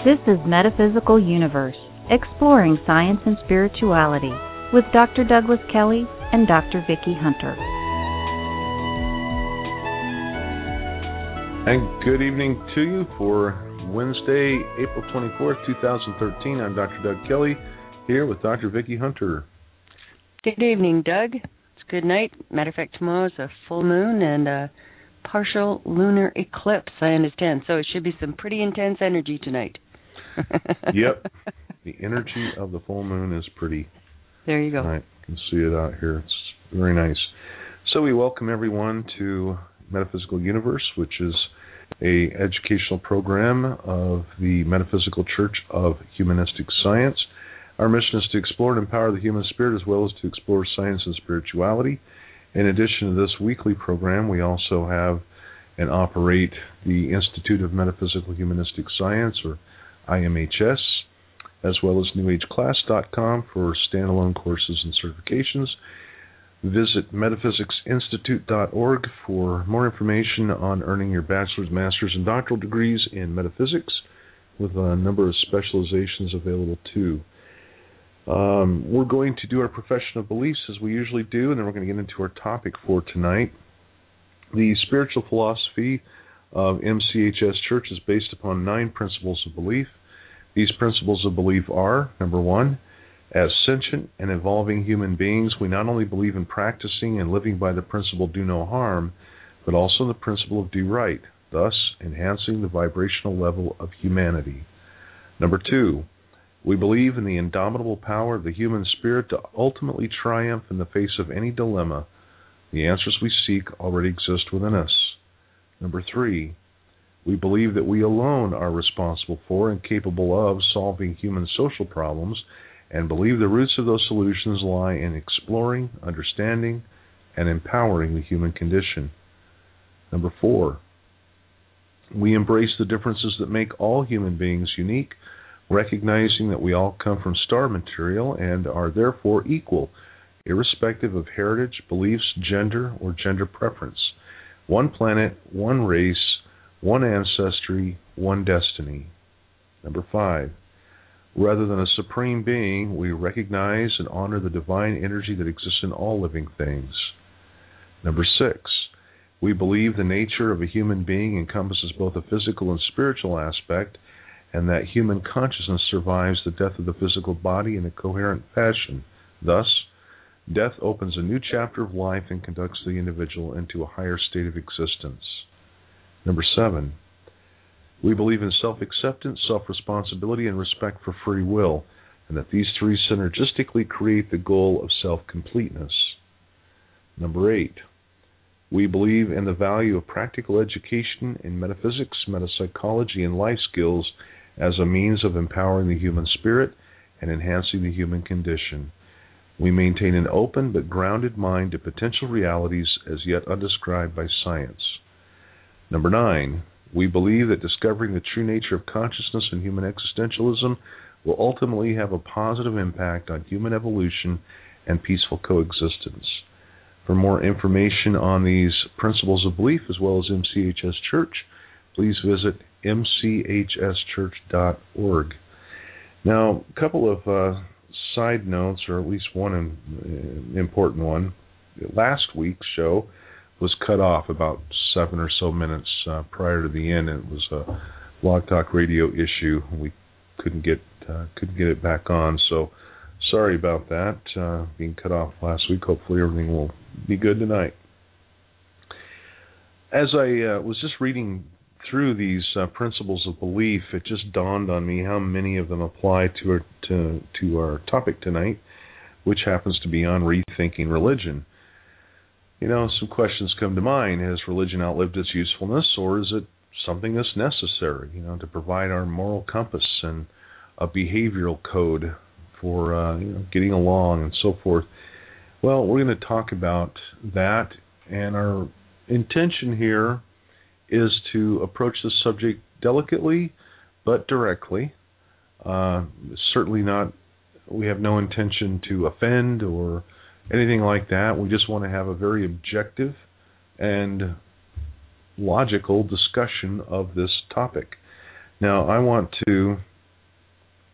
This is Metaphysical Universe, exploring science and spirituality, with Dr. Douglas Kelly and Dr. Vicki Hunter. And good evening to you for Wednesday, April 24th, 2013. I'm Dr. Doug Kelly, here with Dr. Vicki Hunter. Good evening, Doug. It's good night. Matter of fact, tomorrow's a full moon and a partial lunar eclipse, I understand. So it should be some pretty intense energy tonight. Yep. The energy of the full moon is pretty. There you go. I can see it out here. It's very nice. So we welcome everyone to Metaphysical Universe, which is an educational program of the Metaphysical Church of Humanistic Science. Our mission is to explore and empower the human spirit as well as to explore science and spirituality. In addition to this weekly program, we also have and operate the Institute of Metaphysical Humanistic Science, or IMHS, as well as NewAgeClass.com for standalone courses and certifications. Visit metaphysicsinstitute.org for more information on earning your bachelor's, master's, and doctoral degrees in metaphysics, with a number of specializations available too. We're going to do our profession of beliefs as we usually do, and then we're going to get into our topic for tonight. The spiritual philosophy of MCHS Church is based upon 9 principles of belief. These principles of belief are, number 1, as sentient and evolving human beings, we not only believe in practicing and living by the principle do no harm, but also in the principle of do right, thus enhancing the vibrational level of humanity. Number 2, we believe in the indomitable power of the human spirit to ultimately triumph in the face of any dilemma. The answers we seek already exist within us. Number 3, we believe that we alone are responsible for and capable of solving human social problems, and believe the roots of those solutions lie in exploring, understanding, and empowering the human condition. Number 4, we embrace the differences that make all human beings unique, recognizing that we all come from star material and are therefore equal, irrespective of heritage, beliefs, gender, or gender preference. One planet, one race, one ancestry, one destiny. Number 5, rather than a supreme being, we recognize and honor the divine energy that exists in all living things. Number 6, we believe the nature of a human being encompasses both a physical and spiritual aspect, and that human consciousness survives the death of the physical body in a coherent fashion. Thus, death opens a new chapter of life and conducts the individual into a higher state of existence. Number 7, we believe in self-acceptance, self-responsibility, and respect for free will, and that these 3 synergistically create the goal of self-completeness. Number 8, we believe in the value of practical education in metaphysics, metapsychology, and life skills as a means of empowering the human spirit and enhancing the human condition. We maintain an open but grounded mind to potential realities as yet undescribed by science. Number 9, we believe that discovering the true nature of consciousness and human existentialism will ultimately have a positive impact on human evolution and peaceful coexistence. For more information on these principles of belief as well as MCHS Church, please visit mchschurch.org. Now, a couple of side notes, or at least one important one. Last week's show was cut off about 7 or so minutes prior to the end. It was a Blog Talk Radio issue. We couldn't get it back on, so sorry about that being cut off last week. Hopefully everything will be good tonight. As I was just reading through these principles of belief, it just dawned on me how many of them apply to our topic tonight, which happens to be on rethinking religion. You know, some questions come to mind. Has religion outlived its usefulness, or is it something that's necessary, to provide our moral compass and a behavioral code for getting along and so forth? Well, we're going to talk about that, and our intention here is to approach this subject delicately but directly. Certainly not, we have no intention to offend or anything like that. We just want to have a very objective and logical discussion of this topic. Now, I want to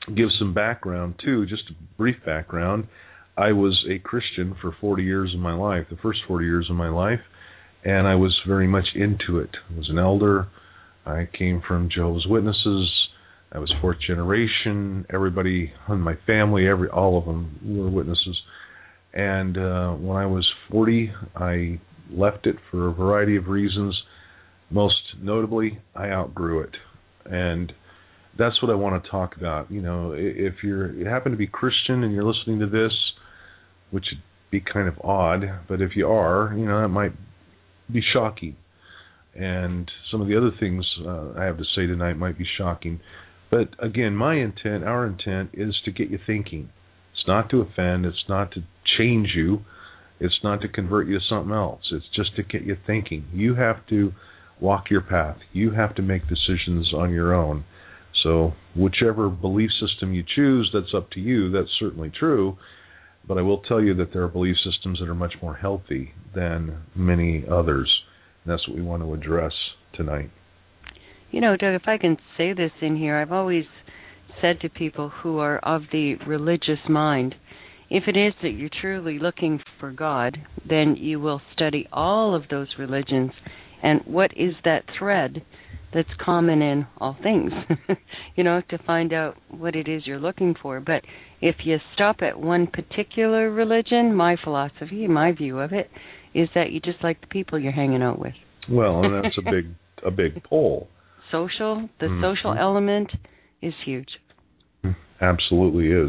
give some background too, just a brief background. I was a Christian for 40 years of my life, the first 40 years of my life, and I was very much into it. I was an elder. I came from Jehovah's Witnesses. I was fourth generation. Everybody in my family, all of them were witnesses. And when I was 40, I left it for a variety of reasons. Most notably, I outgrew it. And that's what I want to talk about. You know, if you happen to be Christian and you're listening to this, which would be kind of odd, but if you are, you know, that might be shocking. And some of the other things I have to say tonight might be shocking. But again, our intent is to get you thinking. It's not to offend. It's not to change you. It's not to convert you to something else. It's just to get you thinking. You have to walk your path. You have to make decisions on your own. So whichever belief system you choose, that's up to you. That's certainly true. But I will tell you that there are belief systems that are much more healthy than many others. And that's what we want to address tonight. You know, Doug, if I can say this in here, I've always said to people who are of the religious mind, if it is that you're truly looking for God, then you will study all of those religions. And what is that thread that's common in all things, you know, to find out what it is you're looking for. But if you stop at one particular religion, my philosophy, my view of it, is that you just like the people you're hanging out with. Well, and that's a big pull. Social element is huge. Absolutely is.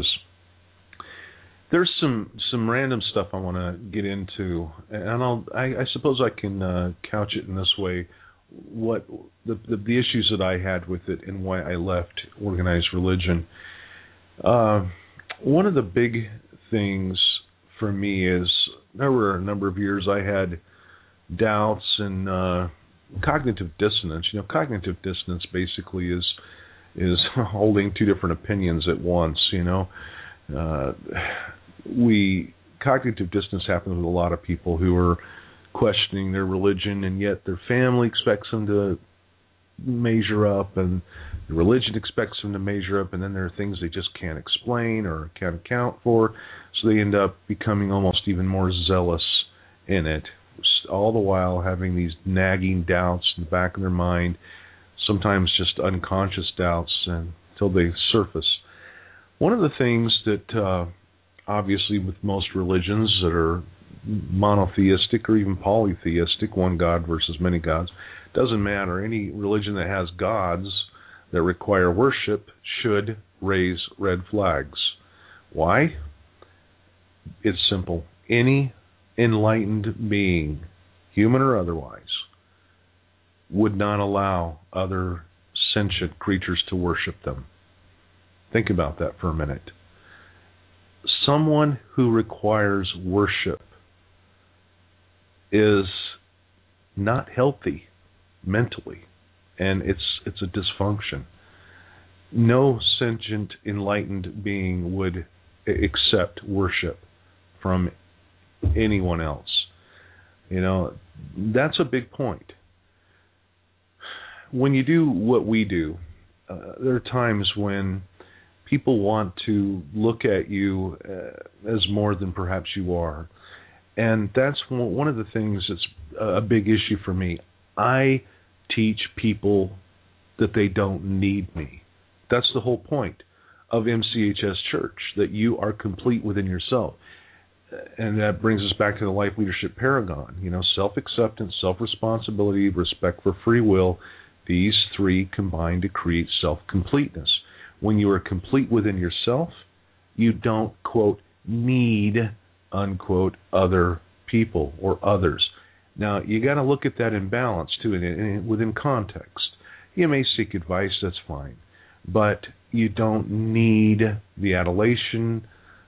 There's some random stuff I want to get into, and I suppose I can couch it in this way. What the issues that I had with it and why I left organized religion. One of the big things for me is there were a number of years I had doubts and cognitive dissonance. You know, cognitive dissonance basically is holding two different opinions at once. You know, cognitive dissonance happens with a lot of people who are questioning their religion, and yet their family expects them to measure up, and the religion expects them to measure up, and then there are things they just can't explain or can't account for, so they end up becoming almost even more zealous in it, all the while having these nagging doubts in the back of their mind, sometimes just unconscious doubts until they surface. One of the things that obviously with most religions that are monotheistic or even polytheistic, one God versus many gods, doesn't matter. Any religion that has gods that require worship should raise red flags. Why? It's simple. Any enlightened being, human or otherwise, would not allow other sentient creatures to worship them. Think about that for a minute. Someone who requires worship is not healthy mentally, and it's a dysfunction. No sentient enlightened being would accept worship from anyone else. You know, that's a big point. When you do what we do, there are times when people want to look at you as more than perhaps you are. And that's one of the things that's a big issue for me. I teach people that they don't need me. That's the whole point of MCHS Church, that you are complete within yourself. And that brings us back to the Life Leadership Paragon. You know, self-acceptance, self-responsibility, respect for free will, these three combine to create self-completeness. When you are complete within yourself, you don't, quote, need, unquote, other people or others. Now, you got to look at that in balance, too, and within context. You may seek advice, that's fine. But you don't need the adoration.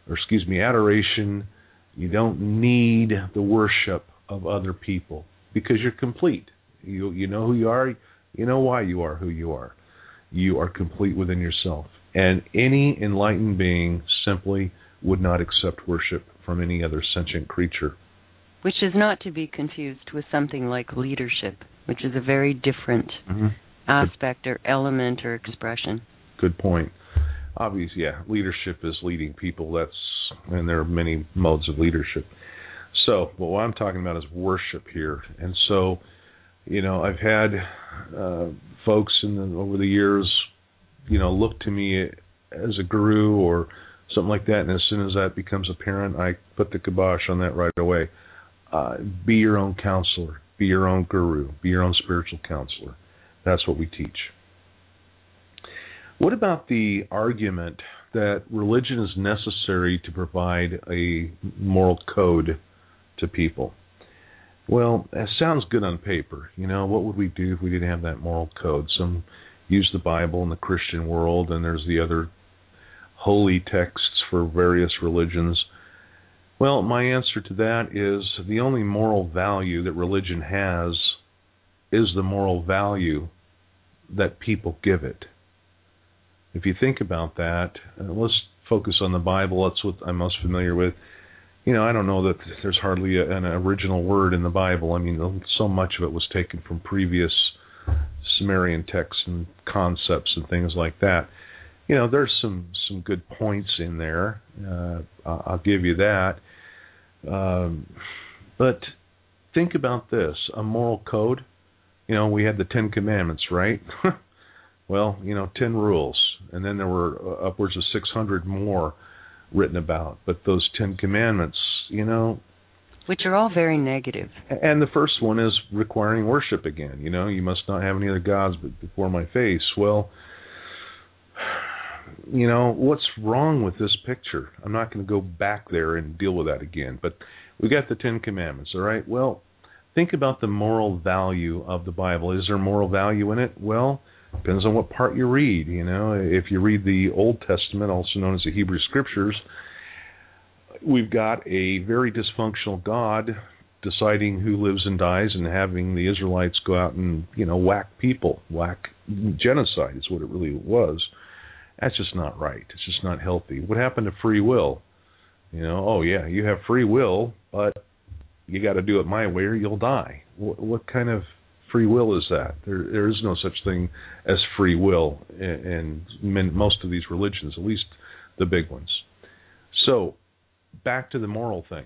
You don't need the worship of other people because you're complete. You know who you are. You know why you are who you are. You are complete within yourself. And any enlightened being simply would not accept worship from any other sentient creature. Which is not to be confused with something like leadership, which is a very different aspect or element or expression. Good point. obviously, leadership is leading people. And there are many modes of leadership. So, what I'm talking about is worship here. And so, I've had folks over the years, look to me as a guru or something like that, and as soon as that becomes apparent, I put the kibosh on that right away. Be your own counselor. Be your own guru. Be your own spiritual counselor. That's what we teach. What about the argument that religion is necessary to provide a moral code to people? Well, it sounds good on paper. What would we do if we didn't have that moral code? Some use the Bible in the Christian world, and there's the other holy texts for various religions. Well, my answer to that is the only moral value that religion has is the moral value that people give it. If you think about that, let's focus on the Bible. That's what I'm most familiar with. I don't know that there's hardly an original word in the Bible. I mean, so much of it was taken from previous Sumerian texts and concepts and things like that. There's some good points in there. I'll give you that. But think about this, a moral code. We had the 10 Commandments, right? Well, 10 rules. And then there were upwards of 600 more written about. But those 10 Commandments, which are all very negative. And the first one is requiring worship again. You must not have any other gods but before my face. Well, what's wrong with this picture? I'm not going to go back there and deal with that again. But we got the 10 Commandments, all right? Well, think about the moral value of the Bible. Is there moral value in it? Well, depends on what part you read. If you read the Old Testament, also known as the Hebrew Scriptures, we've got a very dysfunctional God deciding who lives and dies and having the Israelites go out and, whack people. Genocide is what it really was. That's just not right. It's just not healthy. What happened to free will? You have free will, but you got to do it my way or you'll die. What kind of free will is that? There is no such thing as free will in most of these religions, at least the big ones. So, back to the moral thing.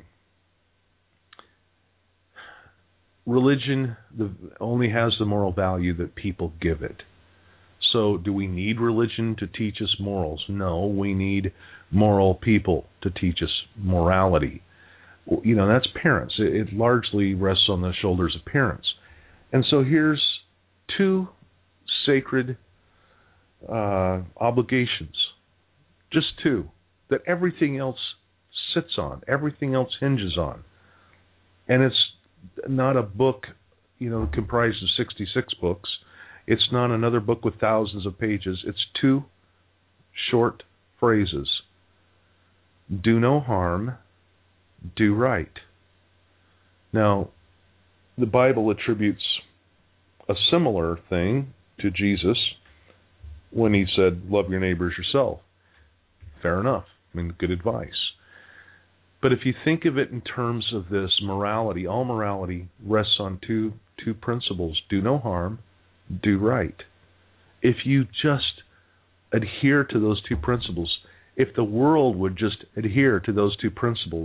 Religion only has the moral value that people give it. So, do we need religion to teach us morals? No, we need moral people to teach us morality. That's parents. It largely rests on the shoulders of parents. And so here's two sacred obligations, just two, that everything else sits on, everything else hinges on. And it's not a book, comprised of 66 books. It's not another book with thousands of pages. It's two short phrases. Do no harm, do right. Now, the Bible attributes a similar thing to Jesus when he said, love your neighbor as yourself. Fair enough. Good advice. But if you think of it in terms of this morality, all morality rests on two principles. Do no harm, do right. If you just adhere to those two principles, if the world would just adhere to those two principles,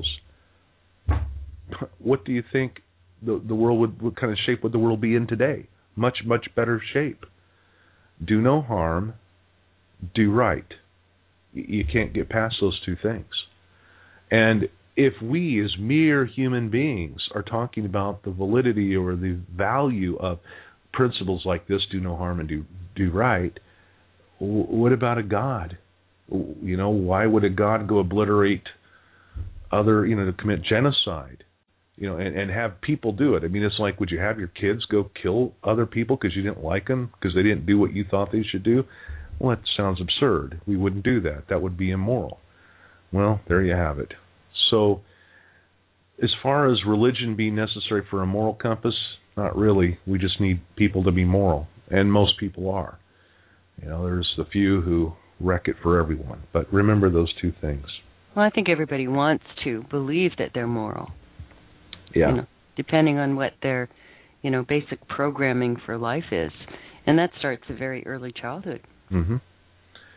what do you think the world what kind of shape would the world be in today? Much, much better shape. Do no harm, do right. You can't get past those two things. And if we as mere human beings are talking about the validity or the value of principles like this, do no harm and do right, what about a God? Why would a God go obliterate to commit genocide? And have people do it. It's like, would you have your kids go kill other people because you didn't like them, because they didn't do what you thought they should do? Well, that sounds absurd. We wouldn't do that. That would be immoral. Well, there you have it. So, as far as religion being necessary for a moral compass, not really. We just need people to be moral, and most people are. There's the few who wreck it for everyone. But remember those two things. Well, I think everybody wants to believe that they're moral. Yeah. Depending on what their, basic programming for life is. And that starts at very early childhood. Mm-hmm.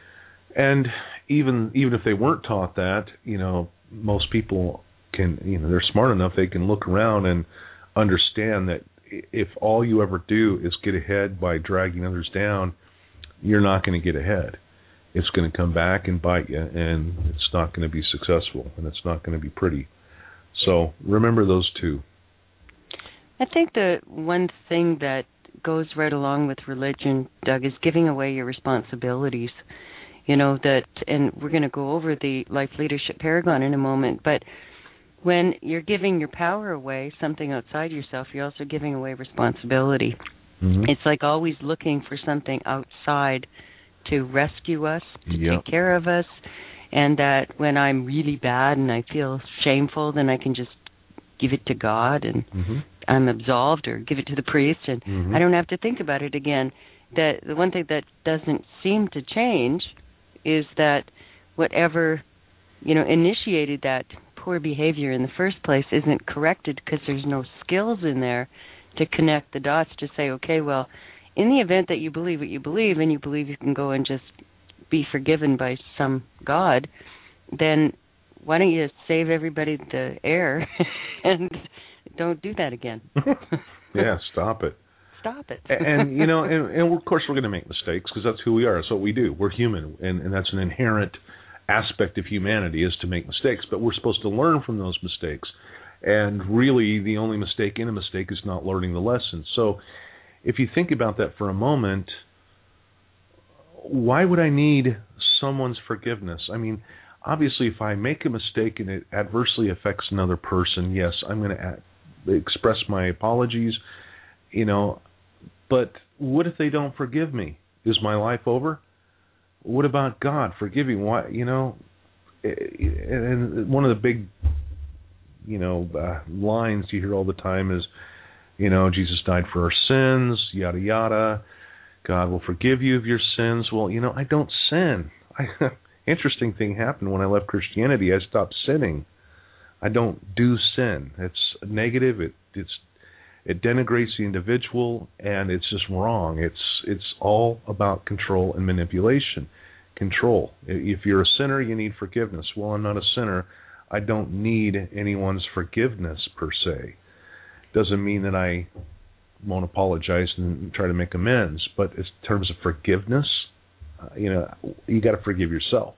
And even if they weren't taught that, most people can, they're smart enough, they can look around and understand that if all you ever do is get ahead by dragging others down, you're not going to get ahead. It's going to come back and bite you, and it's not going to be successful, and it's not going to be pretty. So remember those two. I think the one thing that goes right along with religion, Doug, is giving away your responsibilities. And we're going to go over the Life Leadership Paragon in a moment, but when you're giving your power away, something outside yourself, you're also giving away responsibility. Mm-hmm. It's like always looking for something outside to rescue us, to take care of us, and that when I'm really bad and I feel shameful, then I can just give it to God and I'm absolved, or give it to the priest and I don't have to think about it again. The one thing that doesn't seem to change is that whatever, initiated that poor behavior in the first place isn't corrected because there's no skills in there to connect the dots to say, okay, well, in the event that you believe what you believe and you believe you can go and just be forgiven by some God, then why don't you save everybody the air and don't do that again? Yeah, stop it. Stop it. And and of course we're going to make mistakes because that's who we are. That's what we do. We're human, and that's an inherent aspect of humanity is to make mistakes. But we're supposed to learn from those mistakes. And really, the only mistake in a mistake is not learning the lesson. So, if you think about that for a moment, why would I need someone's forgiveness? I mean, obviously, if I make a mistake and it adversely affects another person, yes, I'm going to express my apologies. But what if they don't forgive me? Is my life over? What about God forgiving? Why? And one of the big, lines you hear all the time is, Jesus died for our sins, yada yada. God will forgive you of your sins. Well, I don't sin. Interesting thing happened when I left Christianity. I stopped sinning. I don't do sin. It's negative. It denigrates the individual, and it's just wrong. It's all about control and manipulation. Control. If you're a sinner, you need forgiveness. Well, I'm not a sinner. I don't need anyone's forgiveness per se. Doesn't mean that I won't apologize and try to make amends. But in terms of forgiveness, you got to forgive yourself.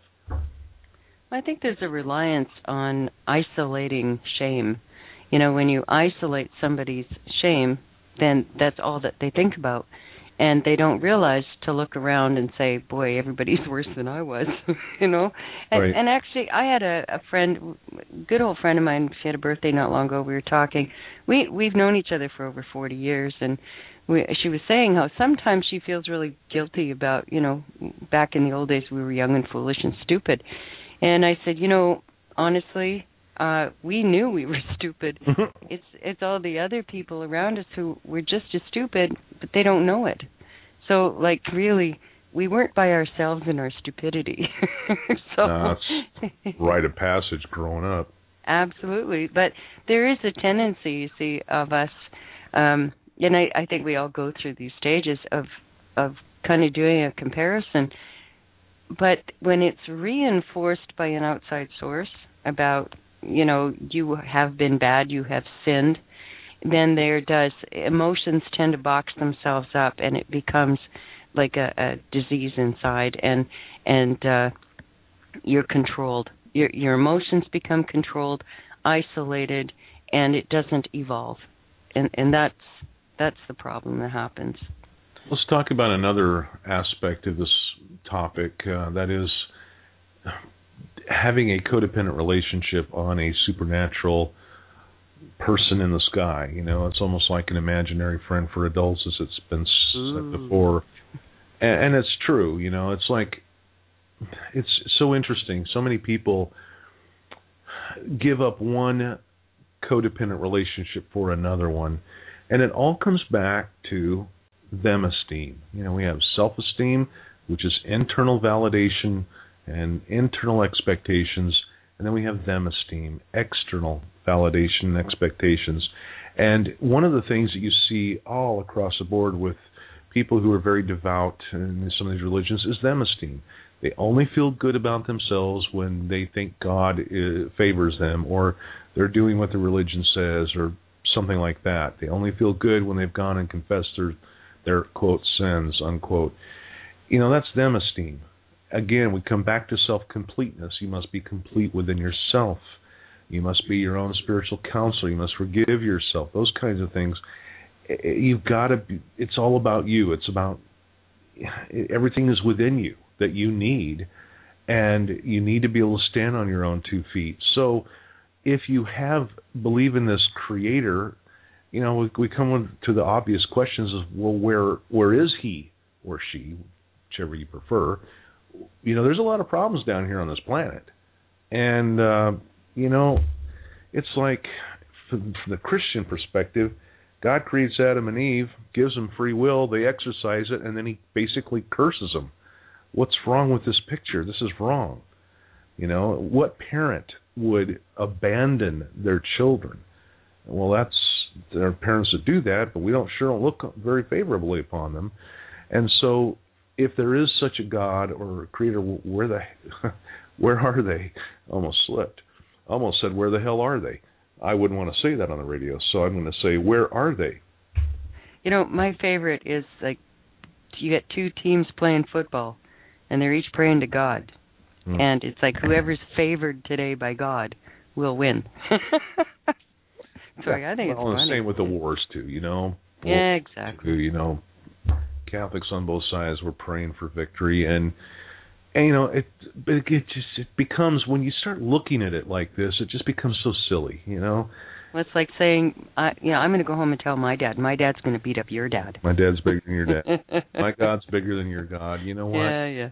I think there's a reliance on isolating shame. When you isolate somebody's shame, then that's all that they think about. And they don't realize to look around and say, boy, everybody's worse than I was, And, right. And actually, I had a friend, good old friend of mine, she had a birthday not long ago, we were talking. We've known each other for over 40 years, and she was saying how sometimes she feels really guilty about, back in the old days we were young and foolish and stupid. And I said, honestly, we knew we were stupid. It's all the other people around us who were just as stupid, but they don't know it. So, really, we weren't by ourselves in our stupidity. That's rite of passage growing up. Absolutely. But there is a tendency, you see, of us, and I think we all go through these stages of kind of doing a comparison. But when it's reinforced by an outside source about, you have been bad, you have sinned, then emotions tend to box themselves up, and it becomes like a disease inside, and you're controlled. Your emotions become controlled, isolated, and it doesn't evolve. And that's the problem that happens. Let's talk about another aspect of this topic, that is having a codependent relationship on a supernatural person in the sky. It's almost like an imaginary friend for adults, as it's been said before. And it's true, it's like, it's so interesting. So many people give up one codependent relationship for another one. And it all comes back to them-esteem. We have self-esteem, which is internal validation and internal expectations, and then we have them-esteem, external validation and expectations. And one of the things that you see all across the board with people who are very devout in some of these religions is them-esteem. They only feel good about themselves when they think God favors them, or they're doing what the religion says, or something like that. They only feel good when they've gone and confessed their quote sins, unquote. That's them esteem. Again, we come back to self-completeness. You must be complete within yourself. You must be your own spiritual counselor. You must forgive yourself. Those kinds of things. You've got to be, it's all about you. It's about, everything is within you that you need, and you need to be able to stand on your own 2 feet. So if you believe in this creator, we come to the obvious questions of, well, where is he or she, whichever you prefer? There's a lot of problems down here on this planet. And, it's like, from the Christian perspective, God creates Adam and Eve, gives them free will, they exercise it, and then he basically curses them. What's wrong with this picture? This is wrong. What parent would abandon their children? Well, there are parents that do that, but we don't look very favorably upon them. And so, if there is such a God or a creator, where are they? Almost slipped. Almost said, where the hell are they? I wouldn't want to say that on the radio, so I'm going to say, where are they? My favorite is, like, you get 2 teams playing football, and they're each praying to God. And it's like, whoever's favored today by God will win. Sorry, I think it's funny. Same with the wars, too, Yeah, exactly. Catholics on both sides were praying for victory, and it becomes, when you start looking at it like this, it just becomes so silly, Well, it's like saying, I'm going to go home and tell my dad. My dad's going to beat up your dad. My dad's bigger than your dad. My God's bigger than your God. You know what? Yeah.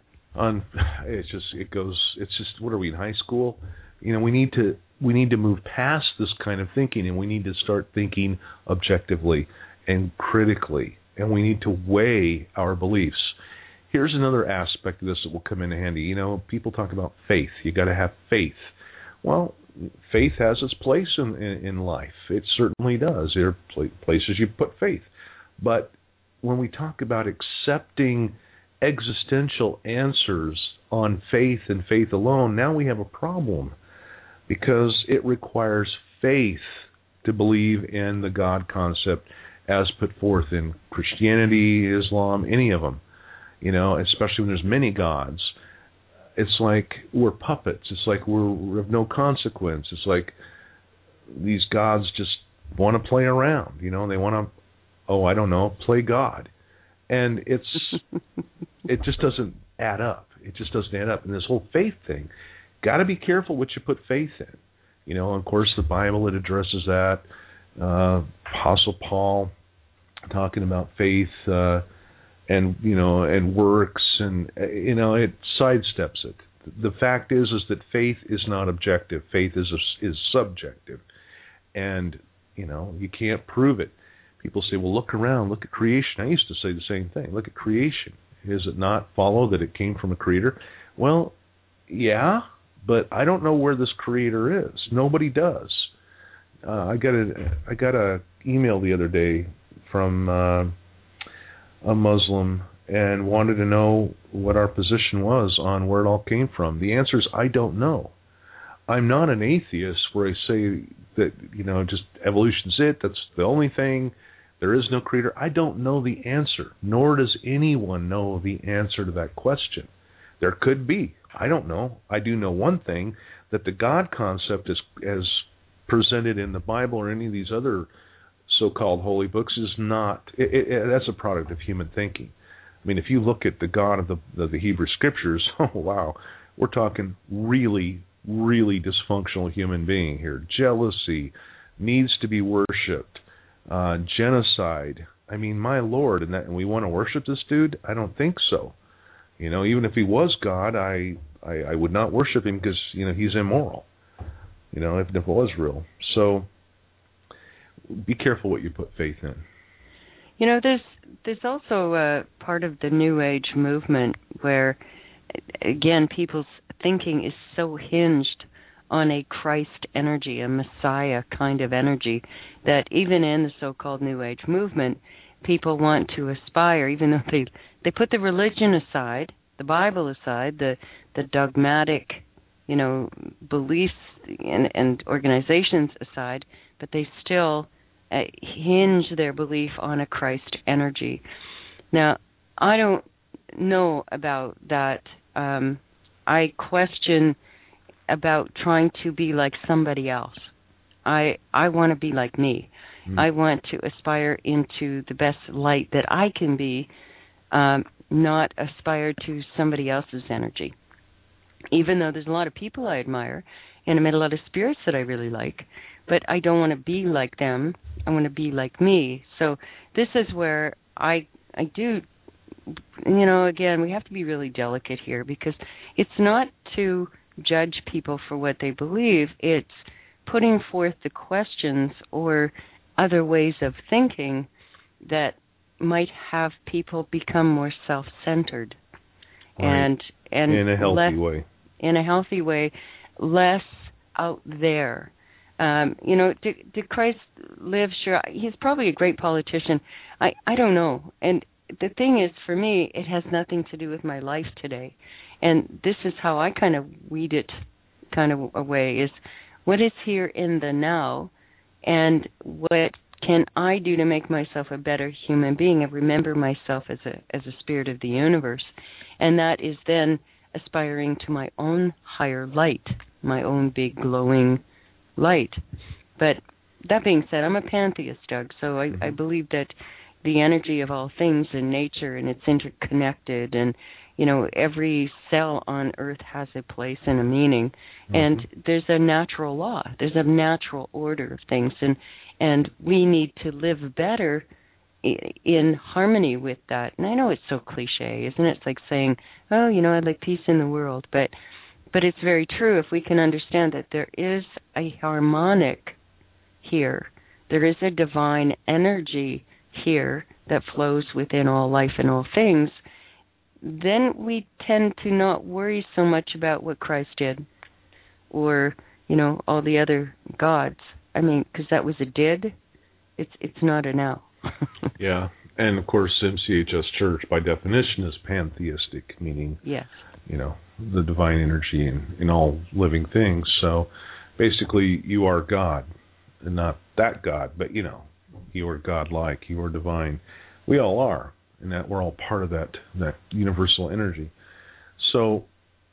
It's just, what are we, in high school? We need to move past this kind of thinking, and we need to start thinking objectively and critically, and we need to weigh our beliefs. Here's another aspect of this that will come in handy. People talk about faith. You got to have faith. Well, faith has its place in life. It certainly does. There are places you put faith. But when we talk about accepting existential answers on faith and faith alone, now we have a problem, because it requires faith to believe in the God concept as put forth in Christianity, Islam, any of them. Especially when there's many gods. It's like we're puppets. It's like we're of no consequence. It's like these gods just want to play around. They want to, play God. And it just doesn't add up. It just doesn't add up. And this whole faith thing, got to be careful what you put faith in. Of course, the Bible, it addresses that. Apostle Paul talking about faith, and works, and it sidesteps it. The fact is that faith is not objective. Faith is subjective, and you can't prove it. People say, "Well, look around, look at creation." I used to say the same thing. Look at creation. Does it not follow that it came from a creator? Well, yeah, but I don't know where this creator is. Nobody does. I got a email the other day from a Muslim and wanted to know what our position was on where it all came from. The answer is, I don't know. I'm not an atheist where I say that, just evolution's it, that's the only thing, there is no creator. I don't know the answer, nor does anyone know the answer to that question. There could be. I don't know. I do know one thing, that the God concept is, as presented in the Bible or any of these other so-called holy books, is not, that's a product of human thinking. I mean, if you look at the God of the Hebrew Scriptures, oh wow, we're talking really, really dysfunctional human being here. Jealousy, needs to be worshipped, genocide. I mean, my Lord, and we want to worship this dude? I don't think so. Even if he was God, I would not worship him because he's immoral. If it was real. So be careful what you put faith in. There's also a part of the New Age movement where, again, people's thinking is so hinged on a Christ energy, a Messiah kind of energy, that even in the so-called New Age movement, people want to aspire, even though they put the religion aside, the Bible aside, the dogmatic, beliefs and organizations aside, but they still hinge their belief on a Christ energy. Now, I don't know about that. I question about trying to be like somebody else. I want to be like me. I want to aspire into the best light that I can be, not aspire to somebody else's energy. Even though there's a lot of people I admire, and I met a lot of spirits that I really like, but I don't want to be like them. I want to be like me. So this is where I do, again, we have to be really delicate here, because it's not to judge people for what they believe. It's putting forth the questions or other ways of thinking that might have people become more self-centered. Right. And in a healthy way. In a healthy way, less out there. Did Christ live? Sure, he's probably a great politician. I don't know. And the thing is, for me, it has nothing to do with my life today. And this is how I kind of weed it kind of away, is what is here in the now, and what can I do to make myself a better human being and remember myself as a spirit of the universe. And that is then aspiring to my own higher light, my own big glowing light. But that being said, I'm a pantheist, Doug, so I believe that the energy of all things in nature, and it's interconnected, and every cell on Earth has a place and a meaning, and there's a natural law, there's a natural order of things, and we need to live better in harmony with that. And I know it's so cliche, isn't it? It's like saying, I'd like peace in the world, but it's very true if we can understand that there is a harmonic here. There is a divine energy here that flows within all life and all things. Then we tend to not worry so much about what Christ did or, all the other gods. I mean, because that was a did, it's not a now. Yeah, and of course MCHS Church by definition is pantheistic, meaning, yes, the divine energy in all living things. So basically you are God, and not that God, but you are God-like, you are divine. We all are, and that we're all part of that universal energy. So,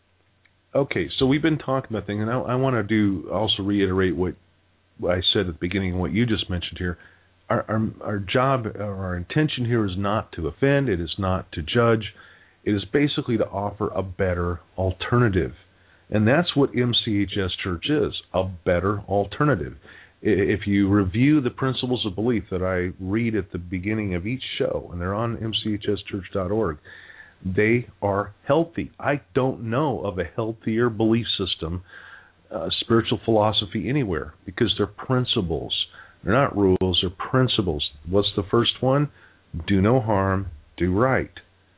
okay, so we've been talking about things, and I want to also reiterate what I said at the beginning and what you just mentioned here. Our job, our intention here is not to offend, it is not to judge, it is basically to offer a better alternative. And that's what MCHS Church is, a better alternative. If you review the principles of belief that I read at the beginning of each show, and they're on mchschurch.org, they are healthy. I don't know of a healthier belief system, spiritual philosophy anywhere, because they're principles. They're not rules, they're principles. What's the first one? Do no harm, do right.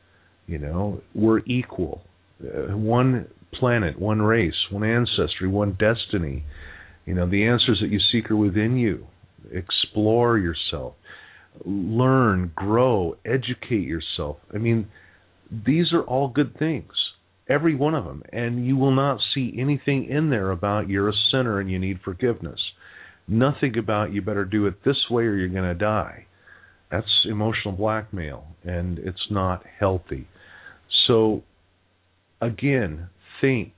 We're equal. One planet, one race, one ancestry, one destiny. The answers that you seek are within you. Explore yourself. Learn, grow, educate yourself. I mean, these are all good things, every one of them. And you will not see anything in there about you're a sinner and you need forgiveness. Nothing about you better do it this way or you're going to die. That's emotional blackmail, and it's not healthy. So, again, think.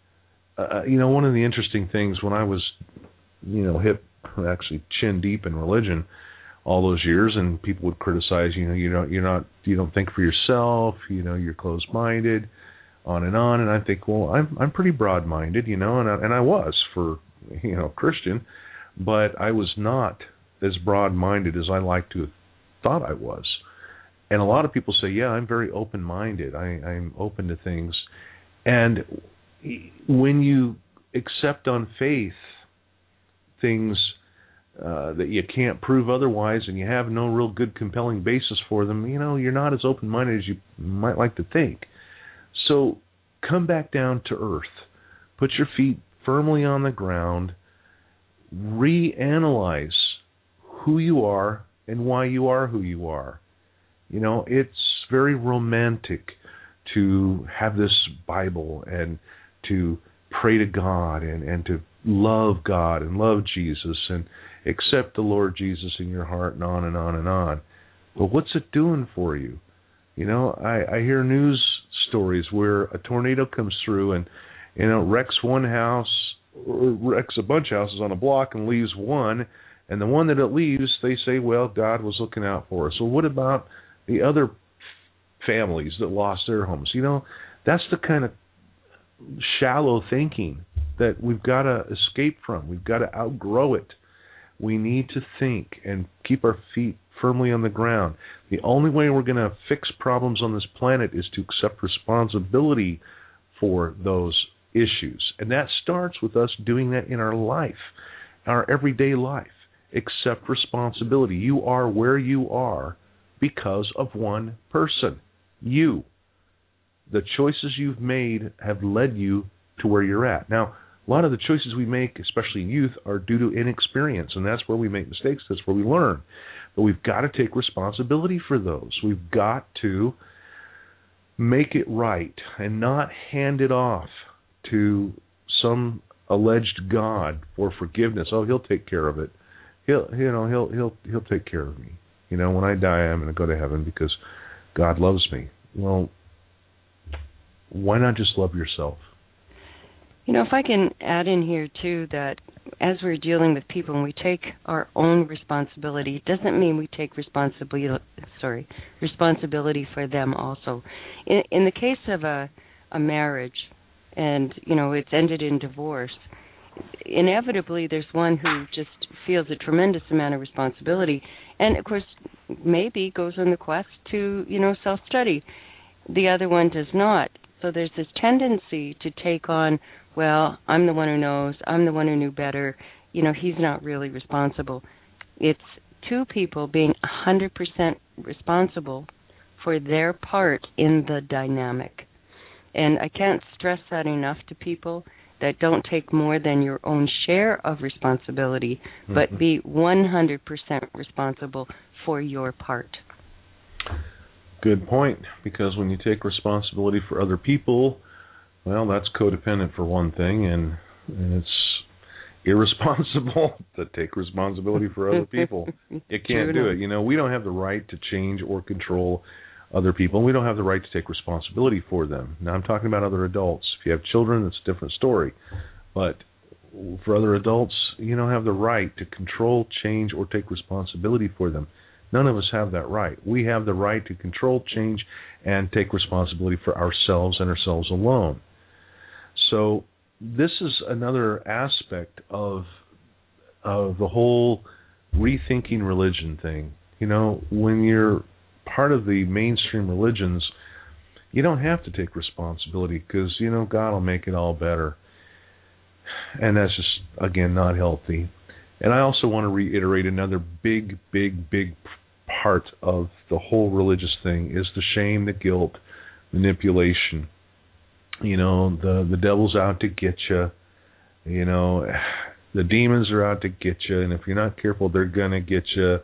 One of the interesting things when I was, hip, actually chin deep in religion all those years, and people would criticize, you don't think for yourself, you're closed-minded, on, and I think, well, I'm pretty broad-minded, and I was for, Christian, but I was not as broad-minded as I like to have thought I was. And a lot of people say, yeah, I'm very open-minded. I'm open to things. And when you accept on faith things that you can't prove otherwise, and you have no real good compelling basis for them, you're not as open-minded as you might like to think. So come back down to earth. Put your feet firmly on the ground. Reanalyze who you are and why you are who you are. It's very romantic to have this Bible and to pray to God and to love God and love Jesus and accept the Lord Jesus in your heart, and on and on and on. But what's it doing for you? You know, I hear news stories where a tornado comes through and, you know, wrecks one house, or wrecks a bunch of houses on a block and leaves one, and the one that it leaves, they say, well, God was looking out for us. So what about the other families that lost their homes? You know, that's the kind of shallow thinking that we've got to escape from. We've got to outgrow it. We need to think and keep our feet firmly on the ground. The only way we're going to fix problems on this planet is to accept responsibility for those issues. And that starts with us doing that in our life, our everyday life. Accept responsibility. You are where you are because of one person, you. The choices you've made have led you to where you're at. Now, a lot of the choices we make, especially in youth, are due to inexperience, and that's where we make mistakes. That's where we learn. But we've got to take responsibility for those. We've got to make it right and not hand it off to some alleged God for forgiveness. Oh, he'll take care of it. He'll take care of me. You know, when I die, I'm going to go to heaven because God loves me. Well, why not just love yourself? You know, if I can add in here, too, that as we're dealing with people and we take our own responsibility, it doesn't mean we take responsibility for them also. In the case of a marriage and, you know, it's ended in divorce, inevitably there's one who just feels a tremendous amount of responsibility and, of course, maybe goes on the quest to, you know, self-study. The other one does not. So there's this tendency to take on, well, I'm the one who knows, I'm the one who knew better, you know, he's not really responsible. It's two people being 100% responsible for their part in the dynamic. And I can't stress that enough to people, that don't take more than your own share of responsibility, but be 100% responsible for your part. Good point, because when you take responsibility for other people, well, that's codependent for one thing, and it's irresponsible to take responsibility for other people. You can't do it. You know, we don't have the right to change or control other people, and we don't have the right to take responsibility for them. Now, I'm talking about other adults. If you have children, that's a different story. But for other adults, you don't have the right to control, change, or take responsibility for them. None of us have that right. We have the right to control, change, and take responsibility for ourselves and ourselves alone. So this is another aspect of the whole rethinking religion thing. You know, when you're part of the mainstream religions, you don't have to take responsibility because, you know, God will make it all better. And that's just, again, not healthy. And I also want to reiterate another big part of the whole religious thing is the shame, the guilt, manipulation. You know, the devil's out to get you. You know, the demons are out to get you, and if you're not careful, they're going to get you.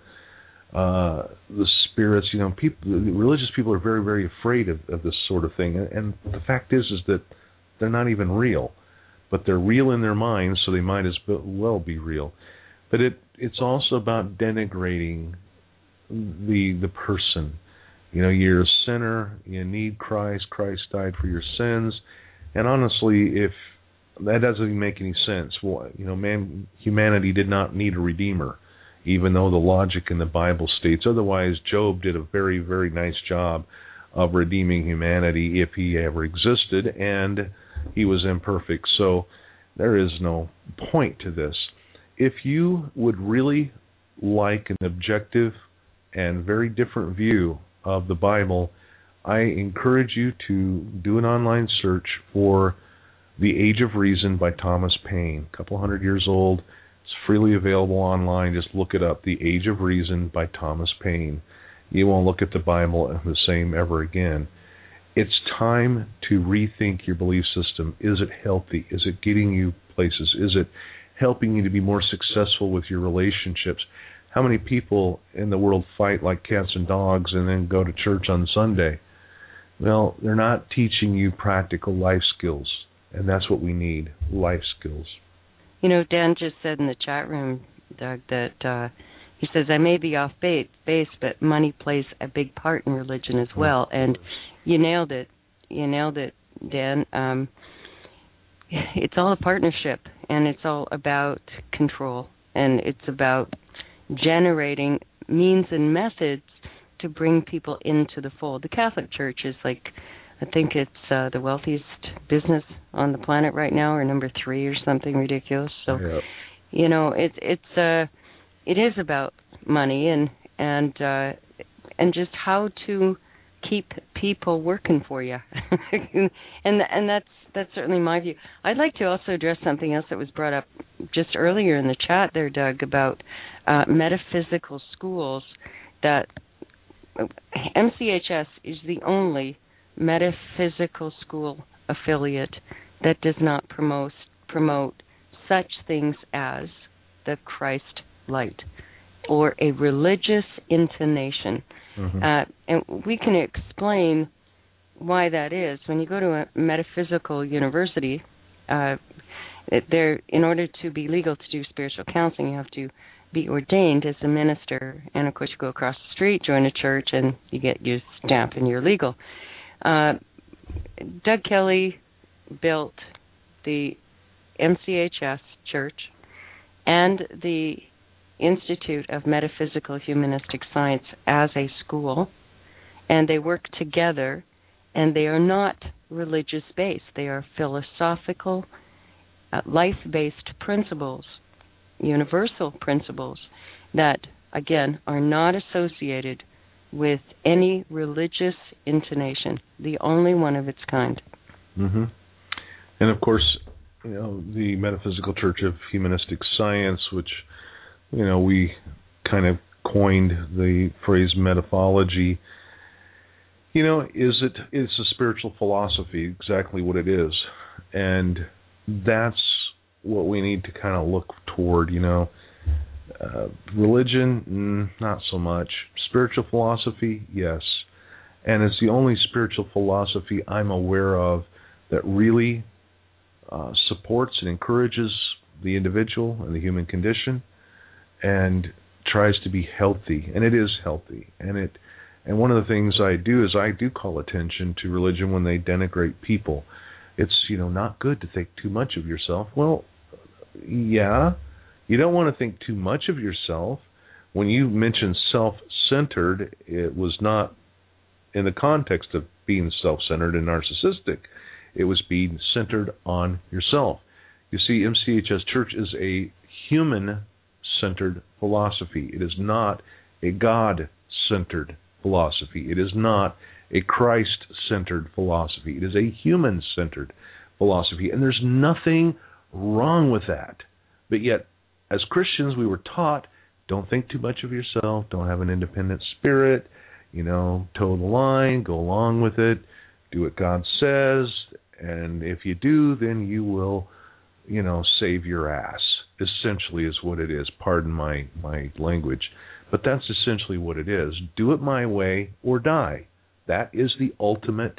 The spirits, you know, religious people are very, very afraid of this sort of thing. And the fact is that they're not even real. But they're real in their minds, so they might as well be real. But it's also about denigrating the person. You know, you're a sinner, you need Christ, Christ died for your sins. And honestly, if that doesn't even make any sense, well, you know, humanity did not need a redeemer, even though the logic in the Bible states otherwise. Job did a very, very nice job of redeeming humanity if he ever existed, and he was imperfect. So there is no point to this. If you would really like an objective and very different view of the Bible, I encourage you to do an online search for The Age of Reason by Thomas Paine. A couple hundred years old. It's freely available online. Just look it up, The Age of Reason by Thomas Paine. You won't look at the Bible the same ever again. It's time to rethink your belief system. Is it healthy? Is it getting you places? Is it helping you to be more successful with your relationships? How many people in the world fight like cats and dogs and then go to church on Sunday? Well, they're not teaching you practical life skills, and that's what we need, life skills. You know, Dan just said in the chat room, Doug, that he says, I may be off base, but money plays a big part in religion as well. And you nailed it. You nailed it, Dan. It's all a partnership, and it's all about control, and it's about generating means and methods to bring people into the fold. The Catholic Church is like, I think it's the wealthiest business on the planet right now, or number 3 or something ridiculous. So, you know, it is about money and just how to keep people working for you, and that's certainly my view. I'd like to also address something else that was brought up just earlier in the chat there, Doug, about metaphysical schools. That MCHS is the only metaphysical school affiliate that does not promote such things as the Christ light or a religious intonation. And we can explain why that is. When you go to a metaphysical university, in order to be legal to do spiritual counseling, you have to be ordained as a minister, and of course you go across the street, join a church, and you get your stamp and you're legal. Doug Kelly built the MCHS Church and the Institute of Metaphysical Humanistic Science as a school, and they work together, and they are not religious-based. They are philosophical, life-based principles, universal principles that, again, are not associated with any religious intonation, the only one of its kind. And of course, you know, the Metaphysical Church of Humanistic Science, which, you know, we kind of coined the phrase metaphology, you know, it's a spiritual philosophy, exactly what it is. And that's what we need to kind of look toward, you know. Religion, not so much. Spiritual philosophy, yes. And it's the only spiritual philosophy I'm aware of that really supports and encourages the individual and the human condition and tries to be healthy. And it is healthy. And one of the things I do is I do call attention to religion when they denigrate people. It's, you know, not good to think too much of yourself. Well, yeah, you don't want to think too much of yourself. When you mentioned self-centered, it was not in the context of being self-centered and narcissistic. It was being centered on yourself. You see, MCHS Church is a human-centered philosophy. It is not a God-centered philosophy. It is not a Christ-centered philosophy. It is a human-centered philosophy. And there's nothing wrong with that. But yet, as Christians, we were taught, don't think too much of yourself, don't have an independent spirit, you know, toe the line, go along with it, do what God says, and if you do, then you will, you know, save your ass, essentially is what it is. Pardon my language. But that's essentially what it is. Do it my way or die. That is the ultimate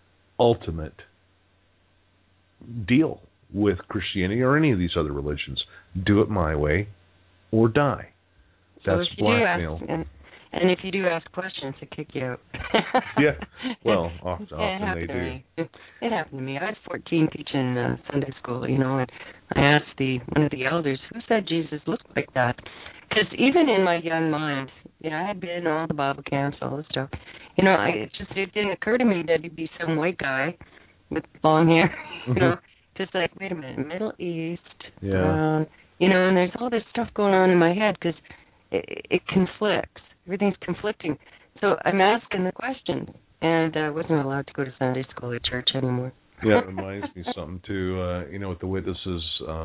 deal with Christianity or any of these other religions. Do it my way or die. That's blackmail. And if you do ask questions, they kick you out. Yeah, well, often they do. It happened to me. I was 14 teaching Sunday school, you know, and I asked one of the elders, who said Jesus looked like that? Because even in my young mind, you know, I had been in all the Bible camps, all this stuff. You know, it didn't occur to me that he'd be some white guy with long hair, you know, just like, wait a minute, Middle East, you know, and there's all this stuff going on in my head because it conflicts. Everything's conflicting. So I'm asking the question, and I wasn't allowed to go to Sunday school at church anymore. Yeah, it reminds me something too, you know, with the witnesses,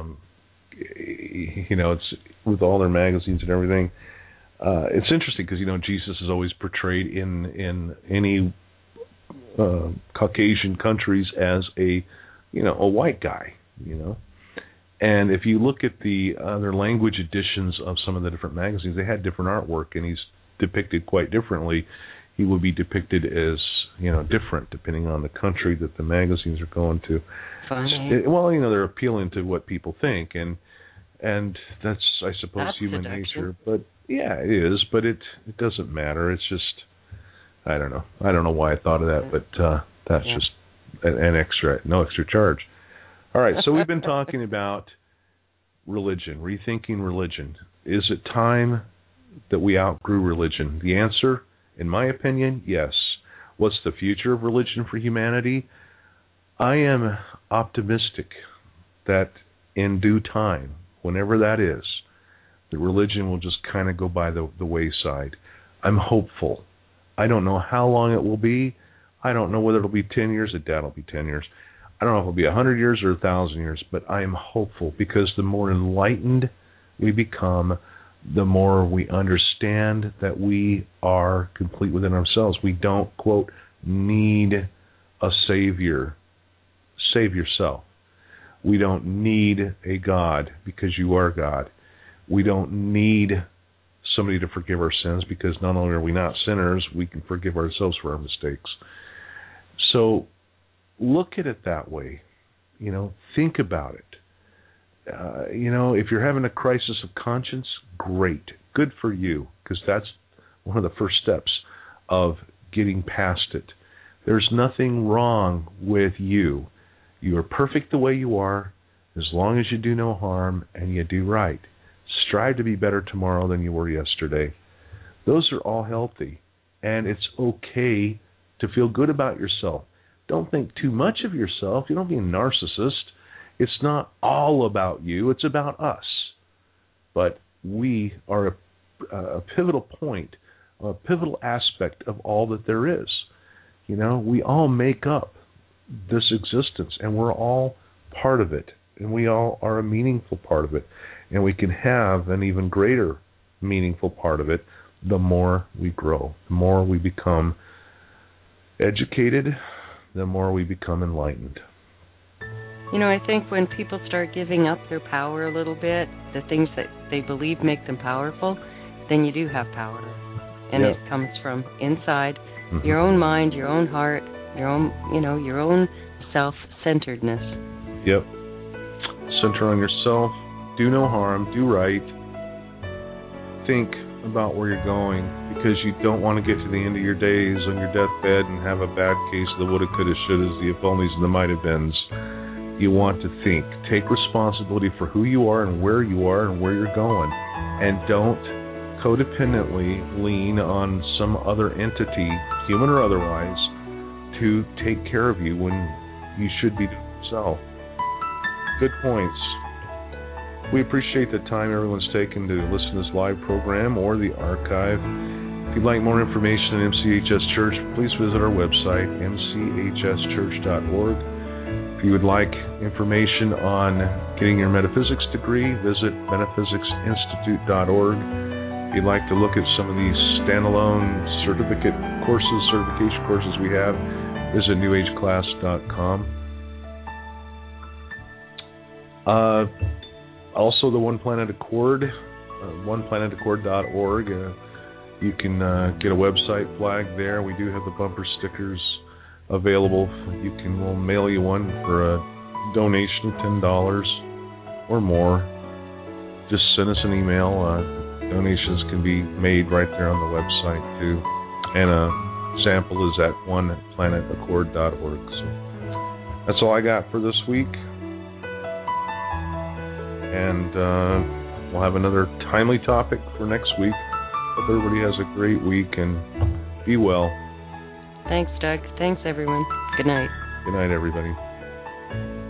you know, it's with all their magazines and everything. It's interesting because, you know, Jesus is always portrayed in any Caucasian countries as a white guy, you know. And if you look at the other language editions of some of the different magazines, they had different artwork, and he's depicted quite differently. He would be depicted as, different depending on the country that the magazines are going to. Funny. They're appealing to what people think, and that's, I suppose, That's human seduction. nature. But yeah, it is. But it doesn't matter. It's just, I don't know. I don't know why I thought of that, but that's just no extra charge. All right. So we've been talking about religion, rethinking religion. Is it time that we outgrew religion? The answer, in my opinion, yes. What's the future of religion for humanity? I am optimistic that in due time, whenever that is, the religion will just kind of go by the wayside. I'm hopeful. I don't know how long it will be. I don't know whether it'll be 10 years. I doubt it'll be 10 years. I don't know if it'll be 100 years or 1,000 years, but I am hopeful because the more enlightened we become, the more we understand that we are complete within ourselves. We don't, quote, need a savior. Save yourself. We don't need a God because you are God. We don't need somebody to forgive our sins because not only are we not sinners, we can forgive ourselves for our mistakes. So look at it that way. Think about it. If you're having a crisis of conscience, great. Good for you, because that's one of the first steps of getting past it. There's nothing wrong with you. You are perfect the way you are, as long as you do no harm and you do right. Strive to be better tomorrow than you were yesterday. Those are all healthy, and it's okay to feel good about yourself. Don't think too much of yourself. You don't be a narcissist. It's not all about you. It's about us. But we are a pivotal point, a pivotal aspect of all that there is. We all make up this existence, and we're all part of it, and we all are a meaningful part of it. And we can have an even greater meaningful part of it the more we grow, the more we become educated, the more we become enlightened. I think when people start giving up their power a little bit, the things that they believe make them powerful, then you do have power. And it comes from inside, your own mind, your own heart, your own self-centeredness. Yep. Center on yourself. Do no harm. Do right. Think about where you're going, because you don't want to get to the end of your days on your deathbed and have a bad case of the woulda, coulda, shouldas, the if onlys, and the might have beens. You want to think. Take responsibility for who you are and where you are and where you're going. And don't codependently lean on some other entity, human or otherwise, to take care of you when you should be doing yourself. Good points. We appreciate the time everyone's taken to listen to this live program or the archive. If you'd like more information on MCHS Church, please visit our website, mchschurch.org. If you would like information on getting your metaphysics degree, visit metaphysicsinstitute.org. If you'd like to look at some of these standalone certification courses we have, visit newageclass.com. Also, the One Planet Accord, oneplanetaccord.org. You can get a website flag there. We do have the bumper stickers available. We'll mail you one for a donation of $10 or more. Just send us an email. Donations can be made right there on the website too. And a sample is at oneplanetaccord.org. So that's all I got for this week. And we'll have another timely topic for next week. Hope everybody has a great week and be well. Thanks, Doug. Thanks, everyone. Good night. Good night, everybody.